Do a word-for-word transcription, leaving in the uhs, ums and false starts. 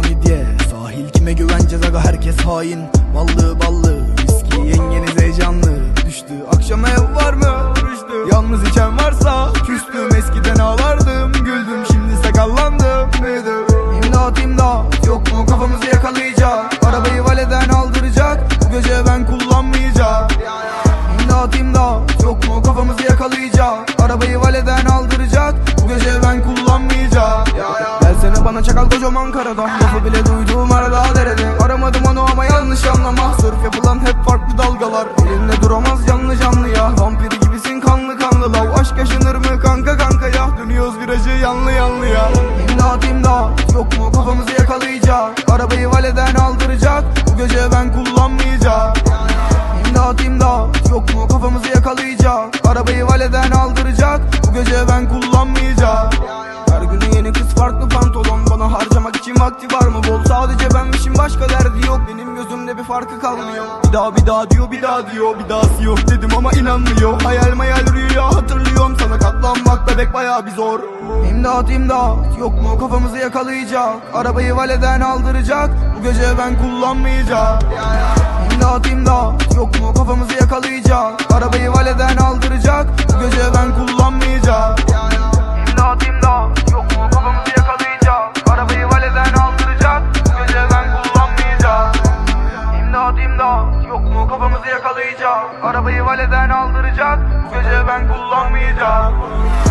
midye. Sahil kime güveneceğiz aga, herkes hain. Ballı ballı viski, yengeniz heyecanlı. Düştü akşama ev var mı? Rüştü. Yalnız içen varsa küstüm. Eskiden ağlardım, güldüm, şimdi sakallandım, büyüdüm. İmdat imdat, yok mu kafamızı yakalayacak? Arabayı valeden aldıracak, bu gece ben kullanmayacağım. İmdat imdat, yok mu kafamızı yakalayacak? Arabayı valeden aldıracak, bu gece ben kullanmayacağım. Gelsene bana çakal kocam Ankara'da, lafı bile duyduğum arada derede. Aramadım onu ama yanlış anlama, sırf yapılan hep farklı dalgalar. Elinde duramaz canlı canlı ya, vampiri gibisin kanlı kanlı lav. Aşk yaşanır mı kanka kanka ya, dönüyoruz virajı yanlı yanlı ya. İmdat imdat, yok mu kafamızı yakalayacak? Arabayı valeden aldıracak, bu gece ben kullanmayacağım. İmdat imdat, yok mu kafamızı yakalayacak? Arabayı valeden aldıracak, bu gece ben kullanmayacağım. Her günü yeni kız, farklı pantolon, bana harcamak için vakti var mı bol? Sadece benmişim, başka derdi yok, benim gözümde bir farkı kalmıyor. Bir daha bir daha diyor, bir daha diyor, bir dahası yok dedim ama inanmıyor. Hayal mayal rüya hatırlıyorum, sana katlanmak bebek bayağı bir zor. İmdat imdat, yok mu kafamızı yakalayacak? Arabayı valeden aldıracak, bu gece ben kullanmayacağım. İmdat imdat, yok mu kafamızı yakalayacak? Arabayı valeden aldıracak, bu gece ben kullanmayacağım. İmdat imdat, yok mu kafamızı yakalayacak? Arabayı valeden aldıracak, bu gece ben kullanmayacağım. İmdat imdat, yok mu kafamızı yakalayacak? Arabayı valeden aldıracak, bu gece ben kullanmayacağım.